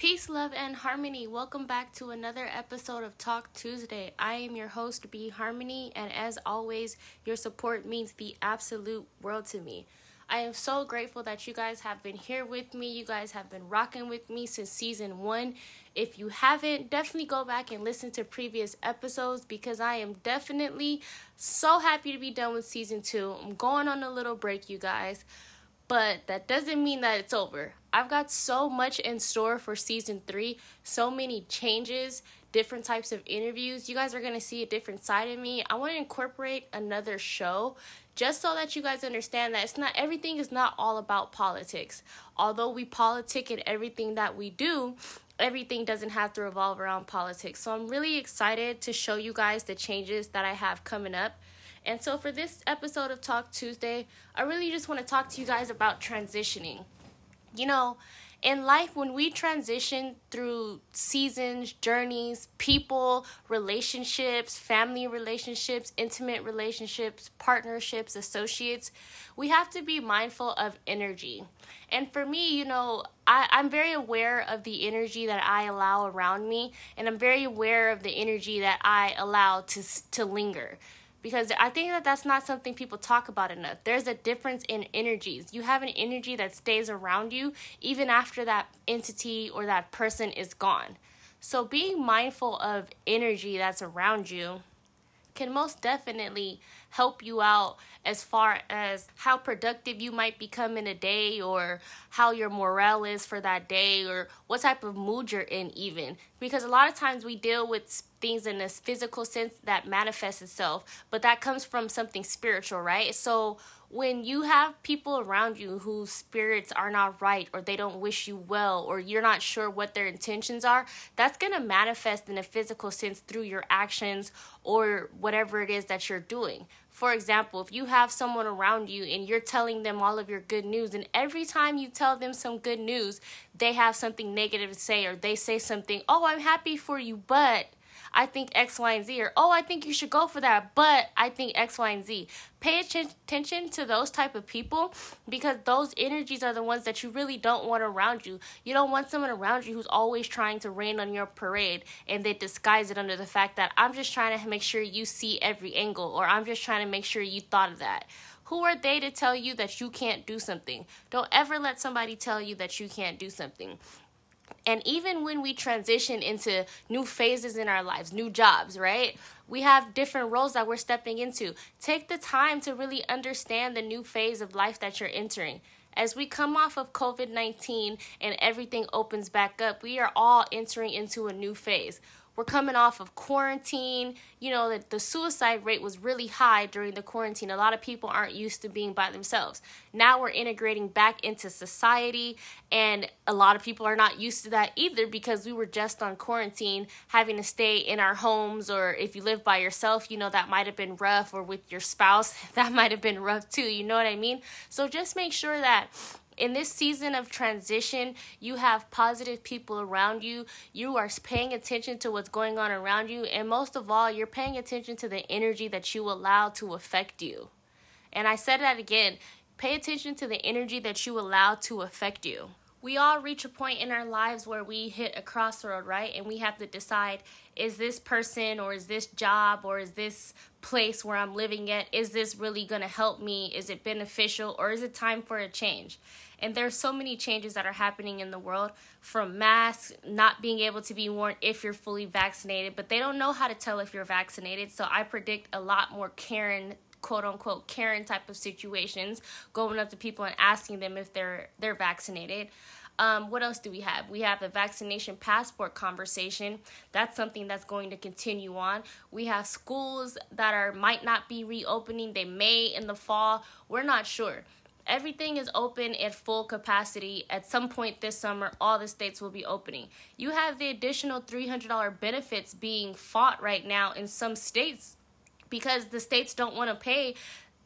Peace, love, and harmony. Welcome back to another episode of Talk Tuesday. I am your host, B Harmony, and as always, your support means the absolute world to me. I am so grateful that you guys have been here with me. You guys have been rocking with me since season 1. If you haven't, definitely go back and listen to previous episodes because I am definitely so happy to be done with season 2. I'm going on a little break, you guys. But that doesn't mean that it's over. I've got so much in store for season 3, so many changes, different types of interviews. You guys are going to see a different side of me. I want to incorporate another show just so that you guys understand that everything is not all about politics. Although we politic in everything that we do, everything doesn't have to revolve around politics. So I'm really excited to show you guys the changes that I have coming up. And so for this episode of Talk Tuesday, I really just want to talk to you guys about transitioning. You know, in life, when we transition through seasons, journeys, people, relationships, family relationships, intimate relationships, partnerships, associates, we have to be mindful of energy. And for me, you know, I'm very aware of the energy that I allow around me, and I'm very aware of the energy that I allow to linger. Because I think that that's not something people talk about enough. There's a difference in energies. You have an energy that stays around you even after that entity or that person is gone. So being mindful of energy that's around you can most definitely help you out as far as how productive you might become in a day or how your morale is for that day or what type of mood you're in even. Because a lot of times we deal with things in this physical sense that manifests itself, but that comes from something spiritual, right? So when you have people around you whose spirits are not right or they don't wish you well or you're not sure what their intentions are, that's going to manifest in a physical sense through your actions or whatever it is that you're doing. For example, if you have someone around you and you're telling them all of your good news, and every time you tell them some good news, they have something negative to say, or they say something, oh, I'm happy for you, but I think X, Y, and Z, or, oh, I think you should go for that, but I think X, Y, and Z. Pay attention to those type of people because those energies are the ones that you really don't want around you. You don't want someone around you who's always trying to rain on your parade and they disguise it under the fact that I'm just trying to make sure you see every angle, or I'm just trying to make sure you thought of that. Who are they to tell you that you can't do something? Don't ever let somebody tell you that you can't do something. And even when we transition into new phases in our lives, new jobs, right? We have different roles that we're stepping into. Take the time to really understand the new phase of life that you're entering. As we come off of COVID-19 and everything opens back up, we are all entering into a new phase. We're coming off of quarantine. You know, the suicide rate was really high during the quarantine. A lot of people aren't used to being by themselves. Now we're integrating back into society, and a lot of people are not used to that either because we were just on quarantine, having to stay in our homes, or if you live by yourself, you know, that might have been rough, or with your spouse, that might have been rough too. You know what I mean? So just make sure that in this season of transition, you have positive people around you. You are paying attention to what's going on around you. And most of all, you're paying attention to the energy that you allow to affect you. And I said that again. Pay attention to the energy that you allow to affect you. We all reach a point in our lives where we hit a crossroad, right? And we have to decide, is this person or is this job or is this place where I'm living at, is this really going to help me? Is it beneficial, or is it time for a change? And there's so many changes that are happening in the world, from masks not being able to be worn if you're fully vaccinated, but they don't know how to tell if you're vaccinated. So I predict a lot more Karen, quote unquote Karen type of situations, going up to people and asking them if they're vaccinated. What else do we have? We have the vaccination passport conversation. That's something that's going to continue on. We have schools that might not be reopening. They may in the fall. We're not sure. Everything is open at full capacity. At some point this summer, all the states will be opening. You have the additional $300 benefits being fought right now in some states because the states don't want to pay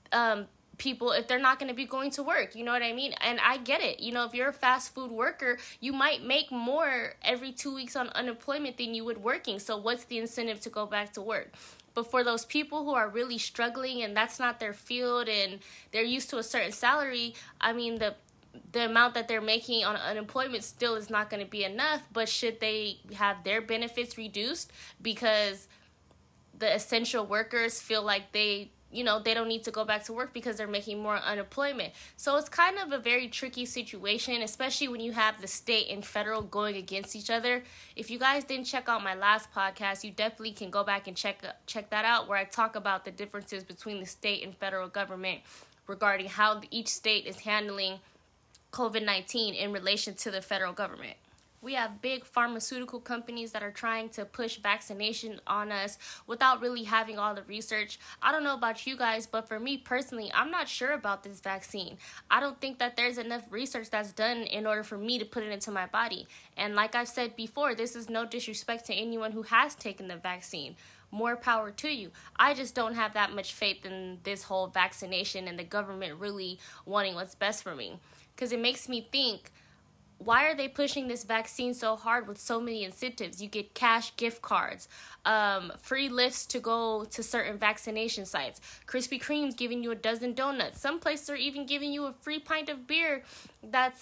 people if they're not going to be going to work. You know what I mean? And I get it. You know, if you're a fast food worker, you might make more every 2 weeks on unemployment than you would working. So what's the incentive to go back to work? But for those people who are really struggling and that's not their field and they're used to a certain salary, I mean, the the amount that they're making on unemployment still is not going to be enough, but should they have their benefits reduced because the essential workers feel like they don't need to go back to work because they're making more unemployment? So it's kind of a very tricky situation, especially when you have the state and federal going against each other. If you guys didn't check out my last podcast, you definitely can go back and check that out, where I talk about the differences between the state and federal government regarding how each state is handling COVID-19 in relation to the federal government. We have big pharmaceutical companies that are trying to push vaccination on us without really having all the research. I don't know about you guys, but for me personally, I'm not sure about this vaccine. I don't think that there's enough research that's done in order for me to put it into my body. And like I've said before, this is no disrespect to anyone who has taken the vaccine. More power to you. I just don't have that much faith in this whole vaccination and the government really wanting what's best for me. Because it makes me think, why are they pushing this vaccine so hard with so many incentives? You get cash gift cards, free lifts to go to certain vaccination sites, Krispy Kreme's giving you a dozen donuts. Some places are even giving you a free pint of beer that's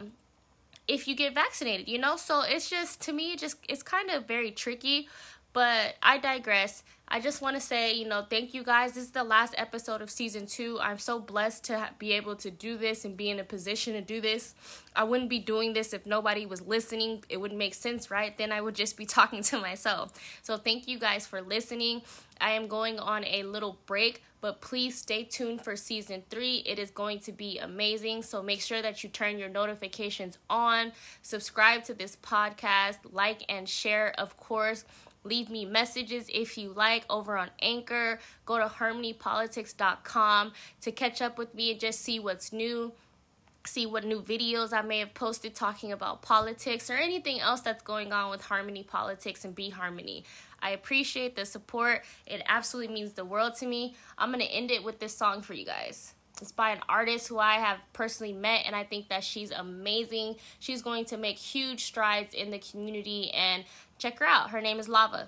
if you get vaccinated, So it's just, to me, it's kind of very tricky. But I digress. I just want to say, thank you guys. This is the last episode of season 2. I'm so blessed to be able to do this and be in a position to do this. I wouldn't be doing this if nobody was listening. It wouldn't make sense, right? Then I would just be talking to myself. So thank you guys for listening. I am going on a little break, but please stay tuned for season 3. It is going to be amazing. So make sure that you turn your notifications on. Subscribe to this podcast. Like and share, of course. Leave me messages if you like over on Anchor. Go to harmonypolitics.com to catch up with me and just see what's new. See what new videos I may have posted talking about politics or anything else that's going on with Harmony Politics and Be Harmony. I appreciate the support. It absolutely means the world to me. I'm going to end it with this song for you guys. It's by an artist who I have personally met, and I think that she's amazing. She's going to make huge strides in the community, and check her out. Her name is Lava.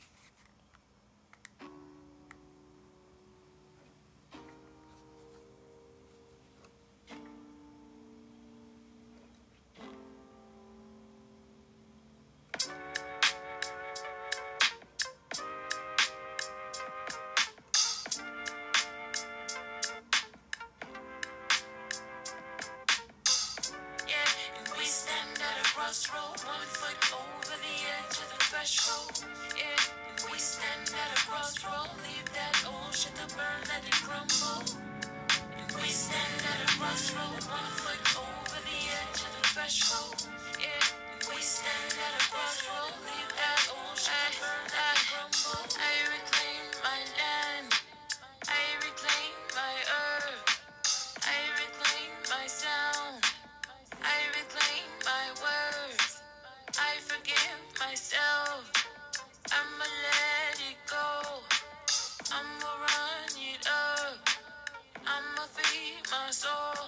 Crossroad, 1 foot over the edge of the threshold. Yeah, and we stand at a crossroad. Leave that old shit to burn, let it crumble. And we stand at a crossroad, 1 foot over the edge of the threshold. Yeah, and we stand at a crossroad. Leave that old shit to burn, let it crumble. I reclaim my land. I reclaim my earth. I reclaim my sound. I reclaim my words. I forgive myself. I'ma let it go. I'ma run it up. I'ma free my soul.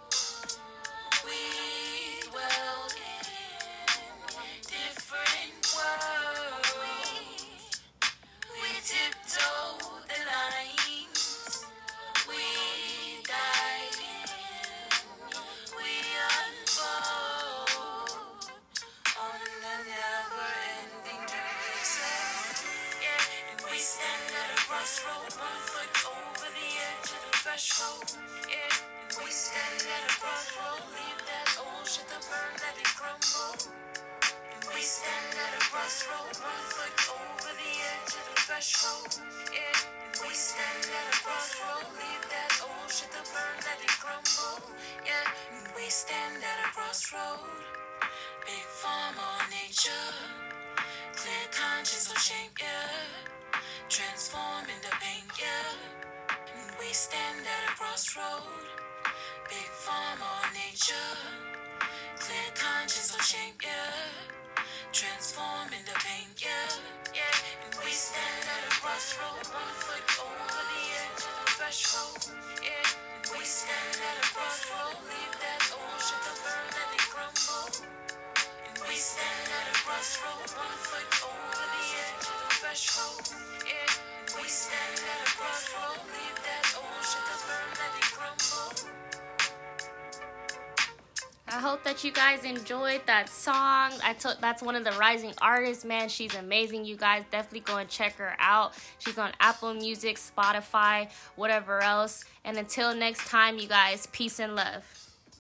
We dwell in different worlds. We tiptoe the lines. We dive in. We unfold on the never-ending journey. Yeah, and we stand at a crossroad, 1 foot over the edge of the threshold. Yeah, and we stand at a crossroad. Leave that old shit to burn, let it crumble. And we stand at a crossroad, 1 foot over the edge of the threshold. Yeah, and we stand at a crossroad. Leave that old shit to burn, let it crumble. Yeah, and we stand at a crossroad. Big pharma or nature, clear conscience will shape ya, transform into paint ya. And we stand at a crossroad. Big pharma or nature, clear conscience will shape ya, transform into paint ya. Yeah, and we stand at a crossroad, 1 foot over the edge of the threshold. Yeah, and we stand at a crossroad. Leave that old shit to burn, let it crumble. We stand at a crossroad, 1 foot over the edge of the threshold. Yeah, we stand at a crossroad. Leave that old shit to burn, let it crumble. I hope that you guys enjoyed that song. That's one of the rising artists, man. She's amazing, you guys. Definitely go and check her out. She's on Apple Music, Spotify, whatever else. And until next time, you guys, peace and love.